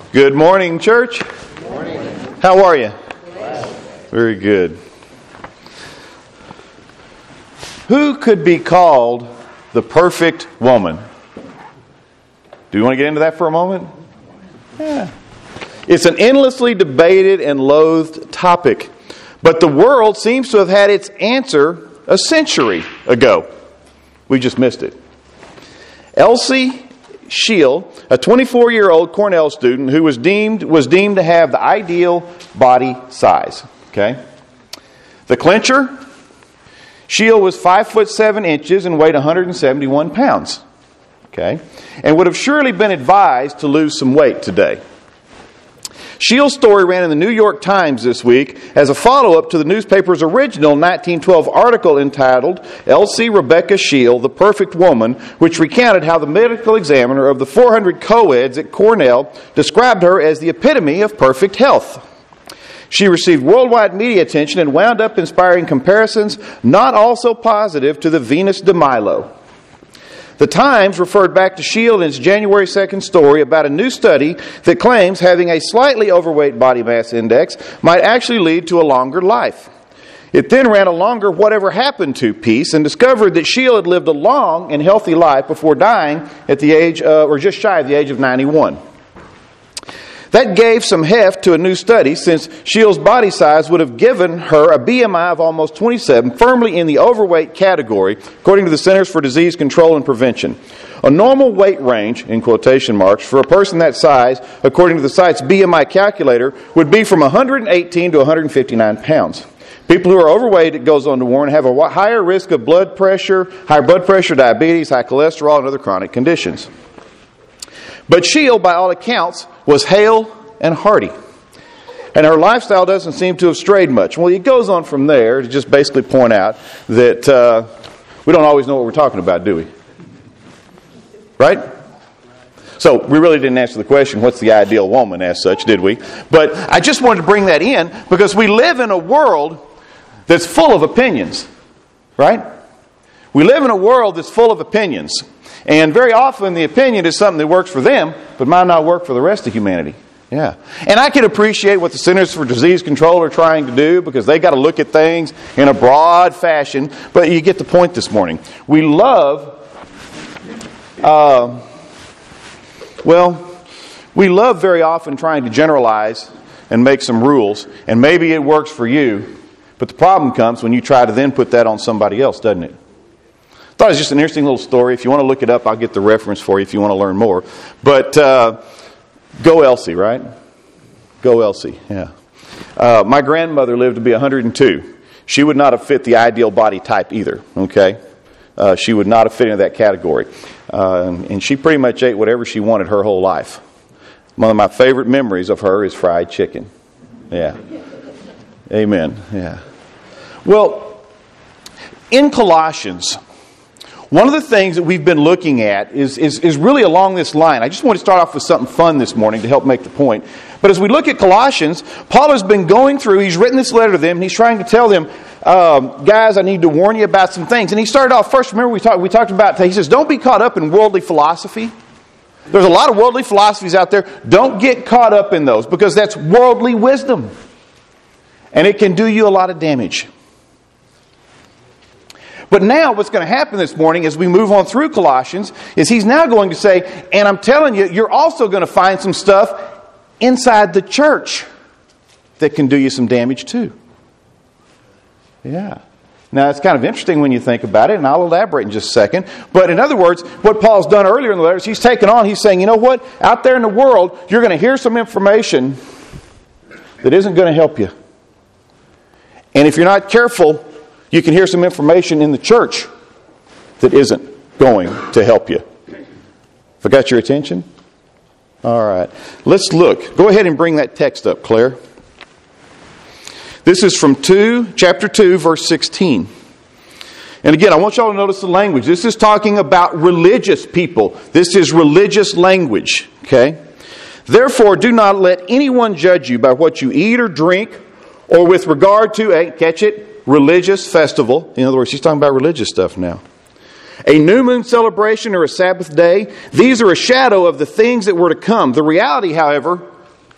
Good morning, church. Good morning. How are you? Very good. Who could be called the perfect woman? Do you want to get into that for a moment? Yeah. It's an endlessly debated and loathed topic, but the world seems to have had its answer a century ago. We just missed it. Elsie Scheel, a 24-year-old Cornell student who was deemed to have the ideal body size. Okay, the clincher. Scheel was 5'7" and weighed 171 pounds. Okay, and would have surely been advised to lose some weight today. Scheel's story ran in the New York Times this week as a follow-up to the newspaper's original 1912 article entitled Elsie Rebecca Scheel, the Perfect Woman, which recounted how the medical examiner of the 400 co-eds at Cornell described her as the epitome of perfect health. She received worldwide media attention and wound up inspiring comparisons not also positive to the Venus de Milo. The Times referred back to Scheel in its January 2nd story about a new study that claims having a slightly overweight body mass index might actually lead to a longer life. It then ran a longer whatever happened to piece and discovered that Scheel had lived a long and healthy life before dying at the age, or just shy of the age of 91. That gave some heft to a new study, since Scheel's body size would have given her a BMI of almost 27, firmly in the overweight category, according to the Centers for Disease Control and Prevention. A normal weight range, in quotation marks, for a person that size, according to the site's BMI calculator, would be from 118 to 159 pounds. People who are overweight, it goes on to warn, have a higher risk of high blood pressure, diabetes, high cholesterol, and other chronic conditions. But Scheel, by all accounts, was hale and hearty. And her lifestyle doesn't seem to have strayed much. Well, it goes on from there to just basically point out that we don't always know what we're talking about, do we? Right? So we really didn't answer the question, what's the ideal woman as such, did we? But I just wanted to bring that in because we live in a world that's full of opinions. Right? We live in a world that's full of opinions. And very often the opinion is something that works for them, but might not work for the rest of humanity. Yeah. And I can appreciate what the Centers for Disease Control are trying to do because they got to look at things in a broad fashion. But you get the point this morning. We love, we love very often trying to generalize and make some rules. And maybe it works for you. But the problem comes when you try to then put that on somebody else, doesn't it? I thought it was just an interesting little story. If you want to look it up, I'll get the reference for you if you want to learn more. But go Elsie, right? Go Elsie, yeah. My grandmother lived to be 102. She would not have fit the ideal body type either, okay? She would not have fit into that category. And she pretty much ate whatever she wanted her whole life. One of my favorite memories of her is fried chicken. Yeah. Amen, yeah. Well, in Colossians, one of the things that we've been looking at is really along this line. I just want to start off with something fun this morning to help make the point. But as we look at Colossians, Paul has been going through, he's written this letter to them, and he's trying to tell them, guys, I need to warn you about some things. And he started off first, remember we talked about, he says, don't be caught up in worldly philosophy. There's a lot of worldly philosophies out there. Don't get caught up in those because that's worldly wisdom. And it can do you a lot of damage. But now what's going to happen this morning as we move on through Colossians is he's now going to say, and I'm telling you, you're also going to find some stuff inside the church that can do you some damage too. Yeah. Now it's kind of interesting when you think about it, and I'll elaborate in just a second. But in other words, what Paul's done earlier in the letters, he's saying, you know what? Out there in the world, you're going to hear some information that isn't going to help you. And if you're not careful, you can hear some information in the church that isn't going to help you. Have I got your attention? All right. Let's look. Go ahead and bring that text up, Claire. This is from chapter 2, verse 16. And again, I want y'all to notice the language. This is talking about religious people. This is religious language. Okay? Therefore, do not let anyone judge you by what you eat or drink, or with regard to, catch it, religious festival. In other words, he's talking about religious stuff now. A new moon celebration or a Sabbath day. These are a shadow of the things that were to come. The reality, however,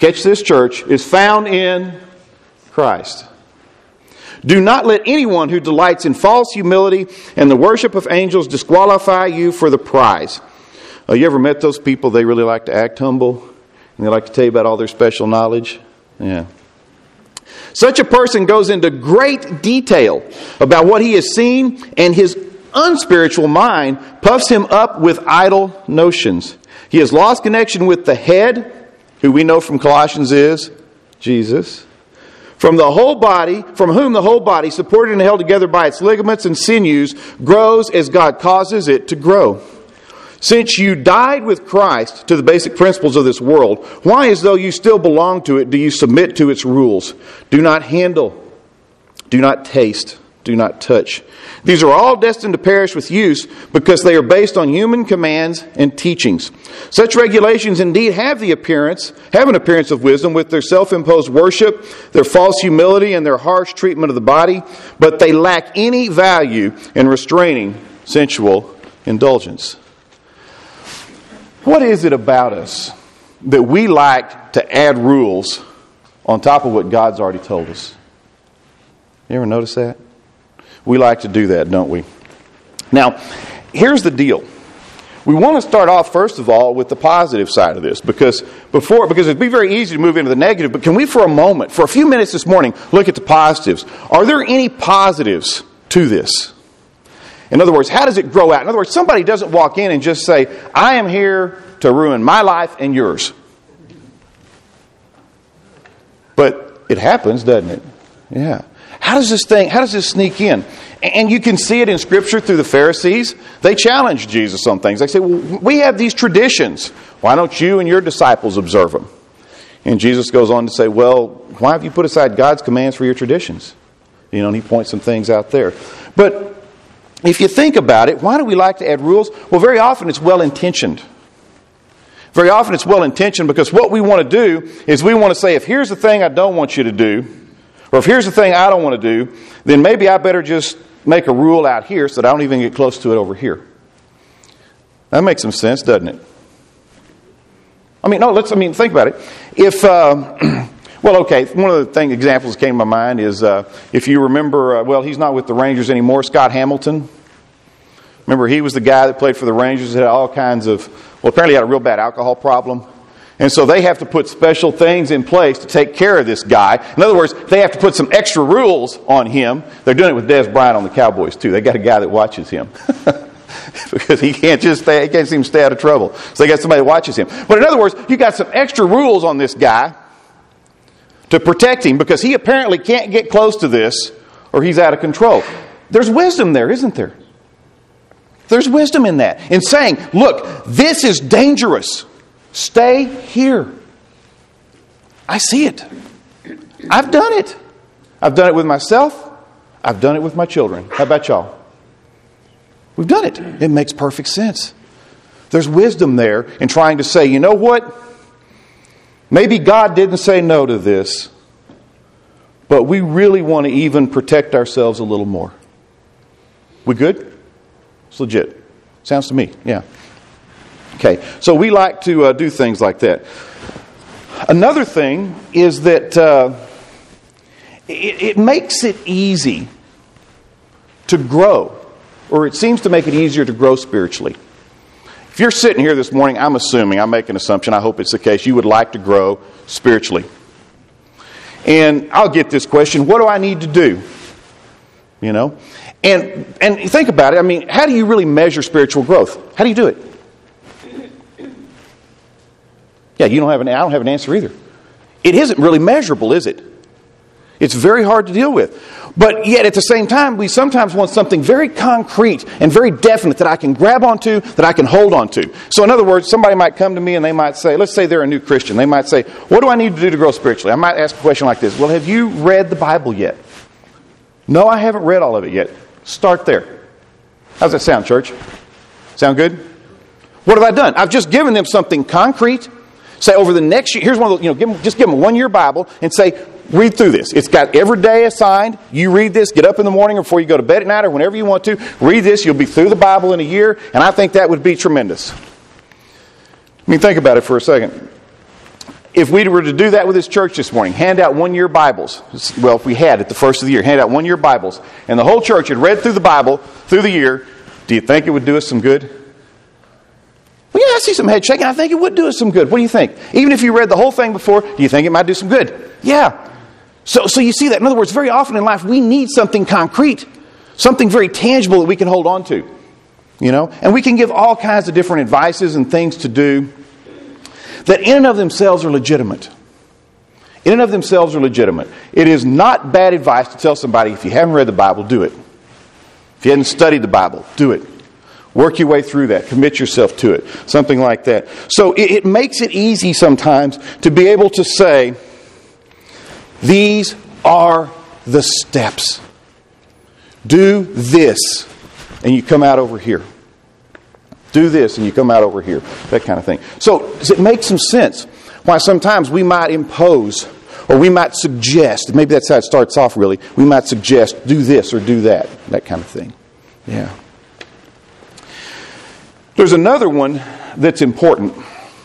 catch this, church, is found in Christ. Do not let anyone who delights in false humility and the worship of angels disqualify you for the prize. You ever met those people? They really like to act humble, and they like to tell you about all their special knowledge. Yeah. Such a person goes into great detail about what he has seen, and his unspiritual mind puffs him up with idle notions. He has lost connection with the head, who we know from Colossians is Jesus, from whom the whole body, supported and held together by its ligaments and sinews, grows as God causes it to grow. Since you died with Christ to the basic principles of this world, why, as though you still belong to it, do you submit to its rules? Do not handle, do not taste, do not touch. These are all destined to perish with use because they are based on human commands and teachings. Such regulations indeed have an appearance of wisdom with their self-imposed worship, their false humility, and their harsh treatment of the body, but they lack any value in restraining sensual indulgence. What is it about us that we like to add rules on top of what God's already told us? You ever notice that? We like to do that, don't we? Now, here's the deal. We want to start off, first of all, with the positive side of this, because it'd be very easy to move into the negative, but can we for a few minutes this morning, look at the positives? Are there any positives to this? In other words, how does it grow out? In other words, somebody doesn't walk in and just say, I am here to ruin my life and yours. But it happens, doesn't it? Yeah. How does this sneak in? And you can see it in Scripture through the Pharisees. They challenge Jesus on things. They say, well, we have these traditions. Why don't you and your disciples observe them? And Jesus goes on to say, well, why have you put aside God's commands for your traditions? And he points some things out there. But if you think about it, why do we like to add rules? Well, very often it's well-intentioned. Very often it's well-intentioned because what we want to do is we want to say, if here's the thing I don't want you to do, or if here's the thing I don't want to do, then maybe I better just make a rule out here so that I don't even get close to it over here. That makes some sense, doesn't it? Think about it. If, one of the examples that came to my mind is, if you remember, he's not with the Rangers anymore, Scott Hamilton. Remember, he was the guy that played for the Rangers, had all kinds of, apparently had a real bad alcohol problem. And so they have to put special things in place to take care of this guy. In other words, they have to put some extra rules on him. They're doing it with Des Bryant on the Cowboys, too. They got a guy that watches him. Because he can't seem to stay out of trouble. So they got somebody that watches him. But in other words, you got some extra rules on this guy to protect him because he apparently can't get close to this or he's out of control. There's wisdom there, isn't there? There's wisdom in that. In saying, look, this is dangerous. Stay here. I see it. I've done it. I've done it with myself. I've done it with my children. How about y'all? We've done it. It makes perfect sense. There's wisdom there in trying to say, you know what? Maybe God didn't say no to this, but we really want to even protect ourselves a little more. We good? It's legit. Sounds to me, yeah. Okay, so we like to do things like that. Another thing is that it makes it easy to grow, or it seems to make it easier to grow spiritually. If you're sitting here this morning, I'm making an assumption, I hope it's the case, you would like to grow spiritually. And I'll get this question, what do I need to do? And think about it, how do you really measure spiritual growth? How do you do it? Yeah, I don't have an answer either. It isn't really measurable, is it? It's very hard to deal with. But yet at the same time, we sometimes want something very concrete and very definite that I can grab onto, that I can hold onto. So in other words, somebody might come to me and they might say, let's say they're a new Christian. They might say, what do I need to do to grow spiritually? I might ask a question like this. Well, have you read the Bible yet? No, I haven't read all of it yet. Start there. How's that sound, church? Sound good? What have I done? I've just given them something concrete. Say over the next year, here's one of those, give them a 1-year Bible and say, read through this. It's got every day assigned. You read this, get up in the morning or before you go to bed at night or whenever you want to. Read this. You'll be through the Bible in a year. And I think that would be tremendous. Think about it for a second. if we were to do that with this church this morning, hand out one-year Bibles. Well, if we had at the first of the year, hand out one-year Bibles, and the whole church had read through the Bible through the year, do you think it would do us some good? Well, yeah, I see some head shaking. I think it would do us some good. What do you think? Even if you read the whole thing before, do you think it might do some good? Yeah. So you see that. In other words, very often in life, we need something concrete, something very tangible that we can hold on to. And we can give all kinds of different advices and things to do that in and of themselves are legitimate. In and of themselves are legitimate. It is not bad advice to tell somebody, if you haven't read the Bible, do it. If you haven't studied the Bible, do it. Work your way through that. Commit yourself to it. Something like that. So it makes it easy sometimes to be able to say, these are the steps. Do this, and you come out over here. Do this, and you come out over here. That kind of thing. So does it make some sense why sometimes we might impose, or we might suggest, maybe that's how it starts off really, we might suggest, do this or do that. That kind of thing. Yeah. There's another one that's important.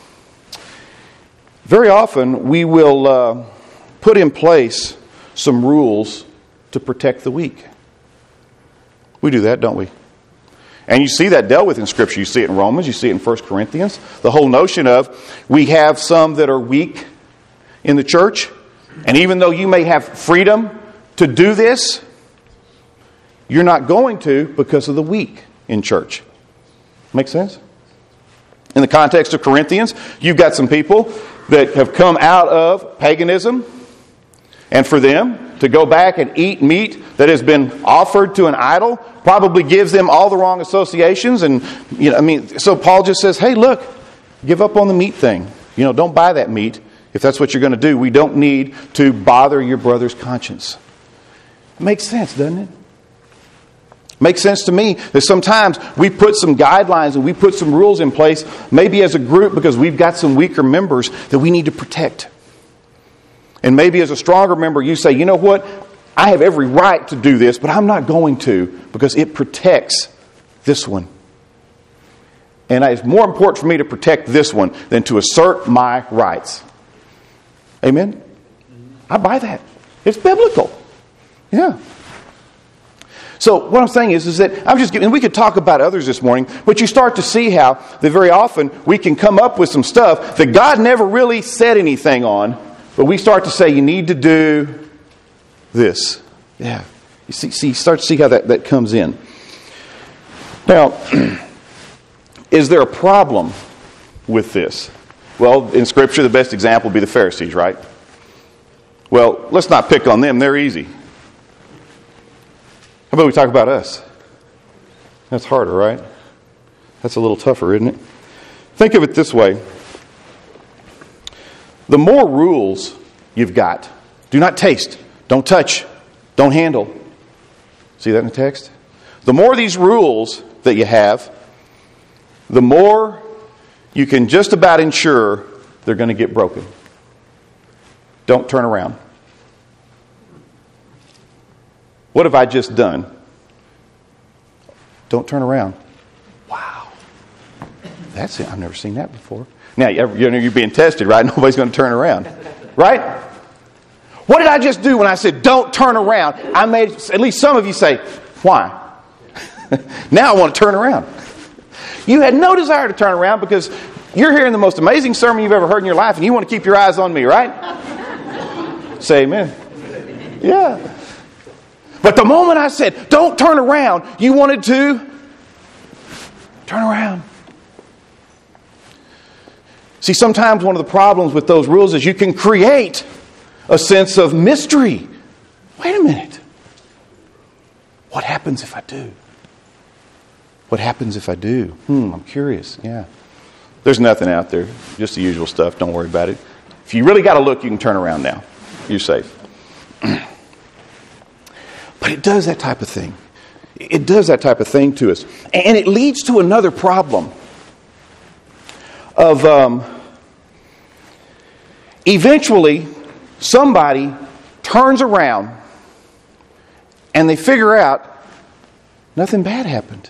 Very often we will put in place some rules to protect the weak. We do that, don't we? And you see that dealt with in Scripture. You see it in Romans. You see it in 1 Corinthians. The whole notion of we have some that are weak in the church. And even though you may have freedom to do this, you're not going to because of the weak in church. Make sense? In the context of Corinthians, you've got some people that have come out of paganism. And for them to go back and eat meat that has been offered to an idol probably gives them all the wrong associations. And so Paul just says, hey, look, give up on the meat thing. Don't buy that meat if that's what you're going to do. We don't need to bother your brother's conscience. It makes sense, doesn't it? Makes sense to me that sometimes we put some guidelines and we put some rules in place, maybe as a group because we've got some weaker members that we need to protect. And maybe as a stronger member, you say, you know what? I have every right to do this, but I'm not going to because it protects this one. And it's more important for me to protect this one than to assert my rights. Amen? I buy that. It's biblical. Yeah. So what I'm saying is that I'm just giving, and we could talk about others this morning, but you start to see how that very often we can come up with some stuff that God never really said anything on, but we start to say, you need to do this. Yeah. You start to see how that comes in. Now, is there a problem with this? Well, in Scripture, the best example would be the Pharisees, right? Well, let's not pick on them. They're easy. How about we talk about us? That's harder, right? That's a little tougher, isn't it? Think of it this way. The more rules you've got, do not taste, don't touch, don't handle. See that in the text? The more these rules that you have, the more you can just about ensure they're going to get broken. Don't turn around. What have I just done? Don't turn around. Wow. That's it. I've never seen that before. Now, you're being tested, right? Nobody's going to turn around. Right? What did I just do when I said, don't turn around? I made at least some of you say, why? Now I want to turn around. You had no desire to turn around because you're hearing the most amazing sermon you've ever heard in your life and you want to keep your eyes on me, right? Say amen. Yeah. But the moment I said, don't turn around, you wanted to turn around. See, sometimes one of the problems with those rules is you can create a sense of mystery. Wait a minute. What happens if I do? What happens if I do? I'm curious. Yeah. There's nothing out there. Just the usual stuff. Don't worry about it. If you really got to look, you can turn around now. You're safe. But it does that type of thing. It does that type of thing to us. And it leads to another problem of eventually somebody turns around and they figure out nothing bad happened.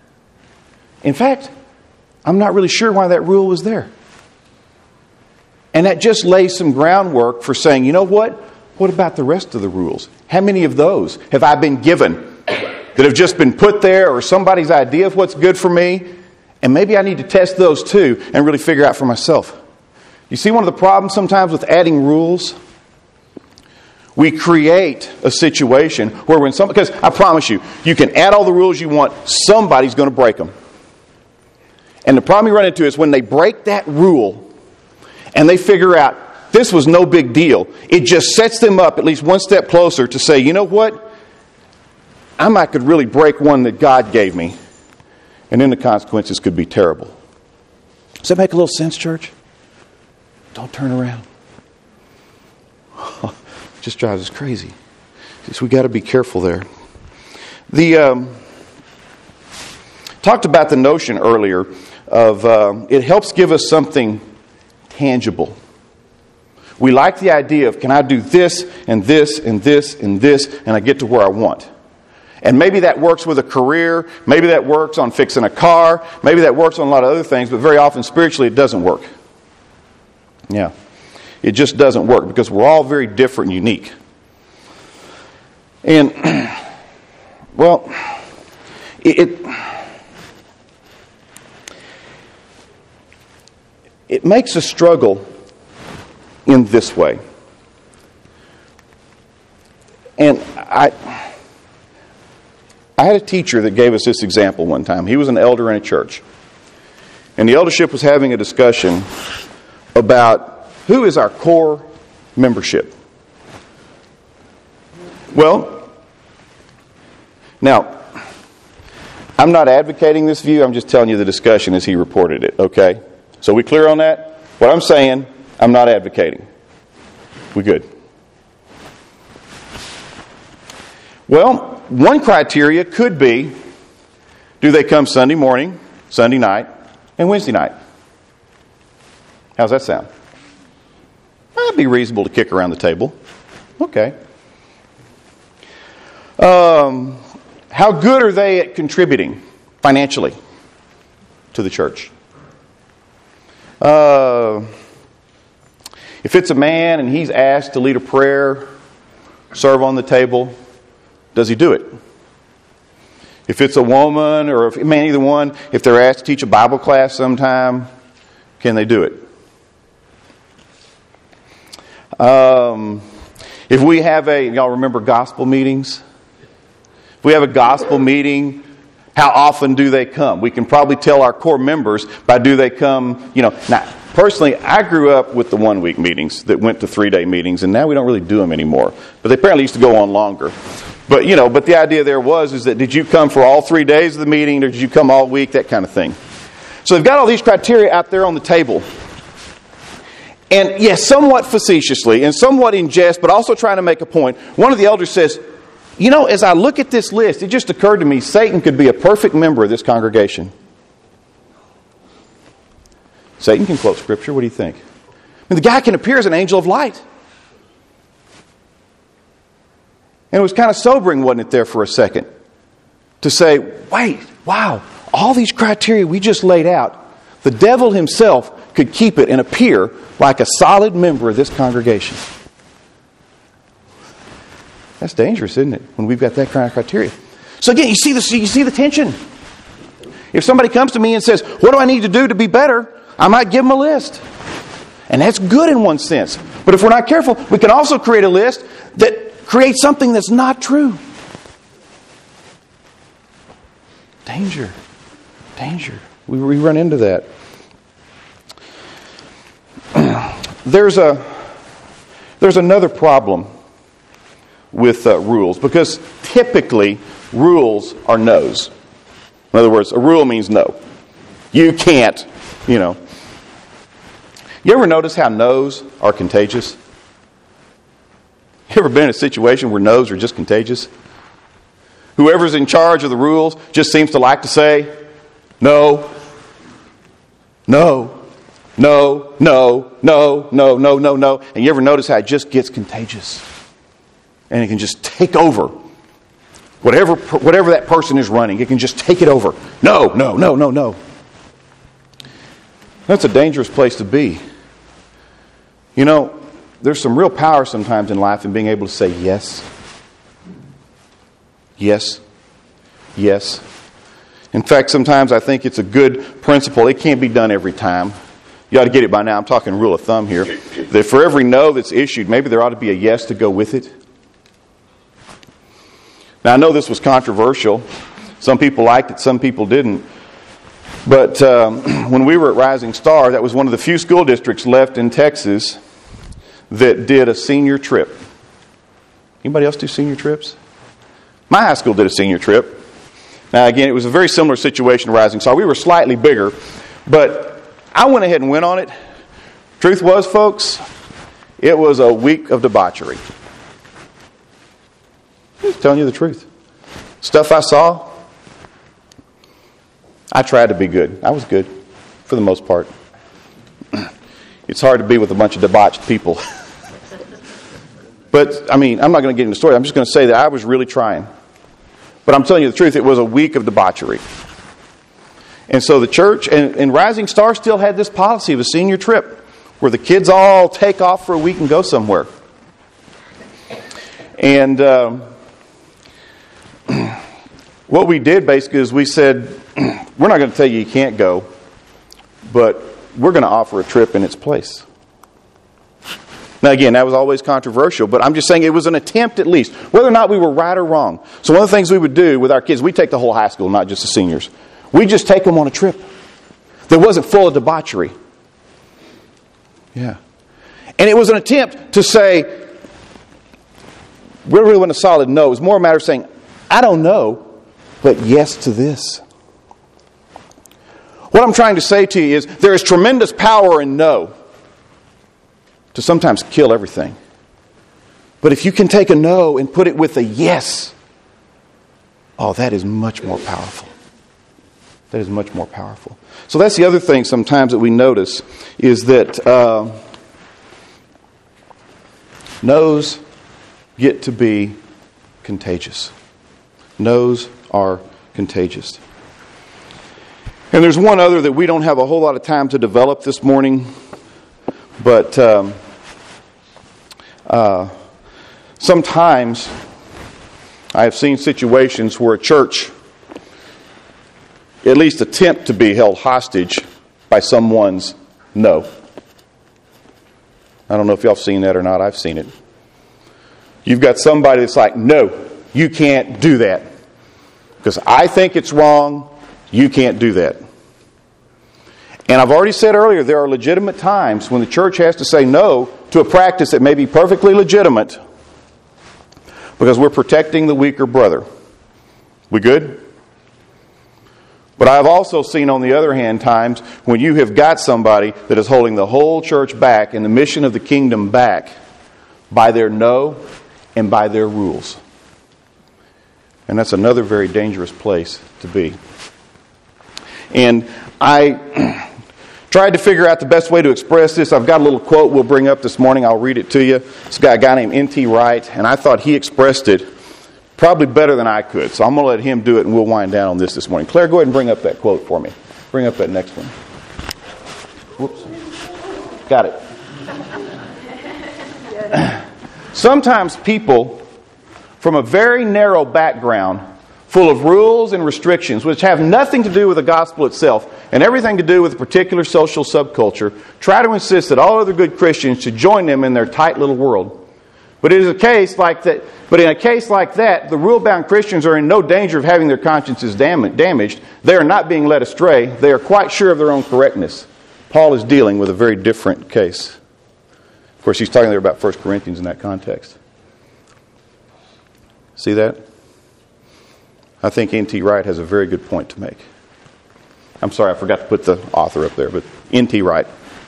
In fact, I'm not really sure why that rule was there. And that just lays some groundwork for saying, you know what? What about the rest of the rules? How many of those have I been given that have just been put there, or somebody's idea of what's good for me? And maybe I need to test those too and really figure out for myself. You see, one of the problems sometimes with adding rules, we create a situation where because I promise you, you can add all the rules you want, somebody's going to break them. And the problem you run into is when they break that rule and they figure out this was no big deal, it just sets them up at least one step closer to say, you know what? I could really break one that God gave me. And then the consequences could be terrible. Does that make a little sense, church? Don't turn around. It just drives us crazy. So we got to be careful there. Talked about the notion earlier of it helps give us something tangible. We like the idea of, can I do this and this and this and this, and I get to where I want. And maybe that works with a career. Maybe that works on fixing a car. Maybe that works on a lot of other things. But very often, spiritually, it doesn't work. Yeah. It just doesn't work because we're all very different and unique. And, well, it makes a struggle in this way. And I had a teacher that gave us this example one time. He was an elder in a church. And the eldership was having a discussion about who is our core membership. Well, now, I'm not advocating this view. I'm just telling you the discussion as he reported it, okay? So we clear on that? What I'm saying, I'm not advocating. We good? Well, one criteria could be, do they come Sunday morning, Sunday night, and Wednesday night? How's that sound? That'd be reasonable to kick around the table. Okay. How good are they at contributing financially to the church? If it's a man and he's asked to lead a prayer, serve on the table, does he do it? If it's a woman or a man, either one, if they're asked to teach a Bible class sometime, can they do it? If we have y'all remember gospel meetings? If we have a gospel meeting, how often do they come? We can probably tell our core members by do they come, Now, personally, I grew up with the 1-week meetings that went to 3-day meetings, and now we don't really do them anymore. But they apparently used to go on longer. But, but the idea there is that did you come for all 3 days of the meeting, or did you come all week, that kind of thing. So they've got all these criteria out there on the table. And yes, somewhat facetiously and somewhat in jest, but also trying to make a point, one of the elders says, as I look at this list, it just occurred to me, Satan could be a perfect member of this congregation. Satan can quote Scripture. What do you think? The guy can appear as an angel of light. And it was kind of sobering, wasn't it, there for a second? To say, wait, wow, all these criteria we just laid out, the devil himself could keep it and appear like a solid member of this congregation. That's dangerous, isn't it, when we've got that kind of criteria? So again, you see the tension. If somebody comes to me and says, what do I need to do to be better? I might give them a list. And that's good in one sense. But if we're not careful, we can also create a list that creates something that's not true. Danger. We run into that. There's another problem with rules, because typically rules are no's. In other words, a rule means no. You can't, You ever notice how no's are contagious? You ever been in a situation where no's are just contagious? Whoever's in charge of the rules just seems to like to say, no, no, no, no, no, no, no, no, no. And you ever notice how it just gets contagious? And it can just take over. Whatever that person is running, it can just take it over. No, no, no, no, no. That's a dangerous place to be. You know, there's some real power sometimes in life in being able to say yes. Yes. Yes. In fact, sometimes I think it's a good principle. It can't be done every time. You ought to get it by now. I'm talking rule of thumb here. That for every no that's issued, maybe there ought to be a yes to go with it. Now, I know this was controversial. Some people liked it, some people didn't. But when we were at Rising Star, that was one of the few school districts left in Texas that did a senior trip. Anybody else do senior trips? My high school did a senior trip. Now, again, it was a very similar situation to Rising Star. We were slightly bigger, but I went ahead and went on it. Truth was, folks, it was a week of debauchery. I'm just telling you the truth. Stuff I saw, I tried to be good. I was good, for the most part. It's hard to be with a bunch of debauched people. But, I mean, I'm not going to get into the story. I'm just going to say that I was really trying. But I'm telling you the truth, it was a week of debauchery. And so the church and Rising Star still had this policy of a senior trip where the kids all take off for a week and go somewhere. And what we did basically is we said, we're not going to tell you can't go, but we're going to offer a trip in its place. Now again, that was always controversial, but I'm just saying it was an attempt at least, whether or not we were right or wrong. So one of the things we would do with our kids, we take the whole high school, not just the seniors. We just take them on a trip that wasn't full of debauchery. Yeah. And it was an attempt to say, we really wasn't a solid no. It was more a matter of saying, I don't know, but yes to this. What I'm trying to say to you is there is tremendous power in no to sometimes kill everything. But if you can take a no and put it with a yes, oh, that is much more powerful. That is much more powerful. So that's the other thing sometimes that we notice is that no's get to be contagious. No's are contagious. And there's one other that we don't have a whole lot of time to develop this morning, but sometimes I have seen situations where a church at least attempt to be held hostage by someone's no. I don't know if y'all have seen that or not. I've seen it. You've got somebody that's like, no, you can't do that. Because I think it's wrong, you can't do that. And I've already said earlier, there are legitimate times when the church has to say no to a practice that may be perfectly legitimate because we're protecting the weaker brother. We good? But I've also seen, on the other hand, times when you have got somebody that is holding the whole church back and the mission of the kingdom back by their no and by their rules. And that's another very dangerous place to be. And I tried to figure out the best way to express this. I've got a little quote we'll bring up this morning. I'll read it to you. It's got a guy named N.T. Wright, and I thought he expressed it probably better than I could. So I'm going to let him do it, and we'll wind down on this morning. Claire, go ahead and bring up that quote for me. Bring up that next one. Whoops. Got it. Sometimes people from a very narrow background, full of rules and restrictions, which have nothing to do with the gospel itself and everything to do with a particular social subculture, try to insist that all other good Christians should join them in their tight little world. But it is a case like that. But in a case like that, the rule-bound Christians are in no danger of having their consciences damaged. They are not being led astray. They are quite sure of their own correctness. Paul is dealing with a very different case. Of course, he's talking there about 1 Corinthians in that context. See that? I think N.T. Wright has a very good point to make. I'm sorry, I forgot to put the author up there, but N.T. Wright.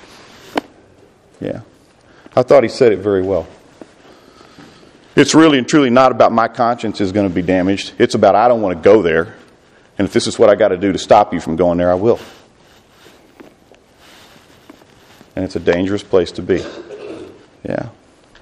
Yeah. I thought he said it very well. It's really and truly not about my conscience is going to be damaged. It's about I don't want to go there. And if this is what I got to do to stop you from going there, I will. And it's a dangerous place to be. Yeah.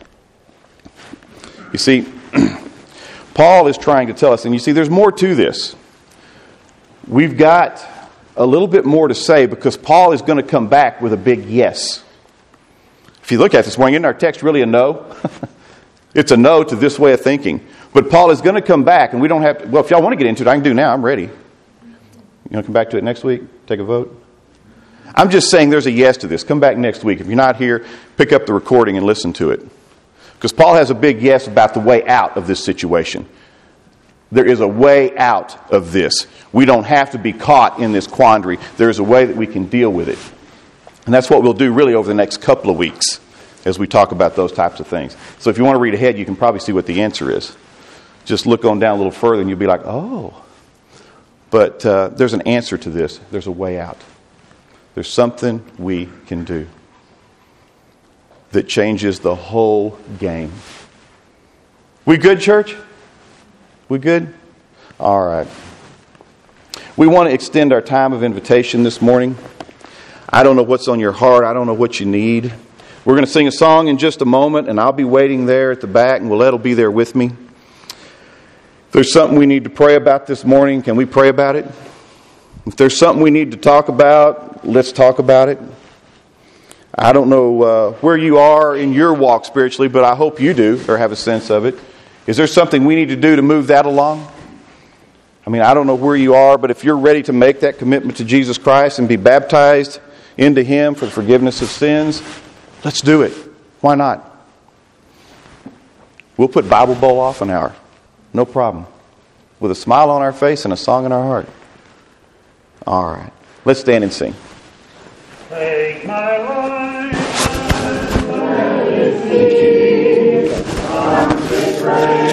You see, Paul is trying to tell us, and you see, there's more to this. We've got a little bit more to say because Paul is going to come back with a big yes. If you look at this morning, isn't our text really a no? It's a no to this way of thinking. But Paul is going to come back, and we don't have to, well, if y'all want to get into it, I can do now. I'm ready. You want to come back to it next week? Take a vote? I'm just saying there's a yes to this. Come back next week. If you're not here, pick up the recording and listen to it. Because Paul has a big yes about the way out of this situation. There is a way out of this. We don't have to be caught in this quandary. There is a way that we can deal with it. And that's what we'll do really over the next couple of weeks as we talk about those types of things. So if you want to read ahead, you can probably see what the answer is. Just look on down a little further and you'll be like, oh. But there's an answer to this. There's a way out. There's something we can do that changes the whole game. We good, church? We good? All right. We want to extend our time of invitation this morning. I don't know what's on your heart. I don't know what you need. We're going to sing a song in just a moment, and I'll be waiting there at the back, and Willette will be there with me. If there's something we need to pray about this morning, can we pray about it? If there's something we need to talk about, let's talk about it. I don't know where you are in your walk spiritually, but I hope you do, or have a sense of it. Is there something we need to do to move that along? I mean, I don't know where you are, but if you're ready to make that commitment to Jesus Christ and be baptized into Him for the forgiveness of sins, let's do it. Why not? We'll put Bible Bowl off an hour. No problem. With a smile on our face and a song in our heart. All right. Let's stand and sing. Take my life, Thank you.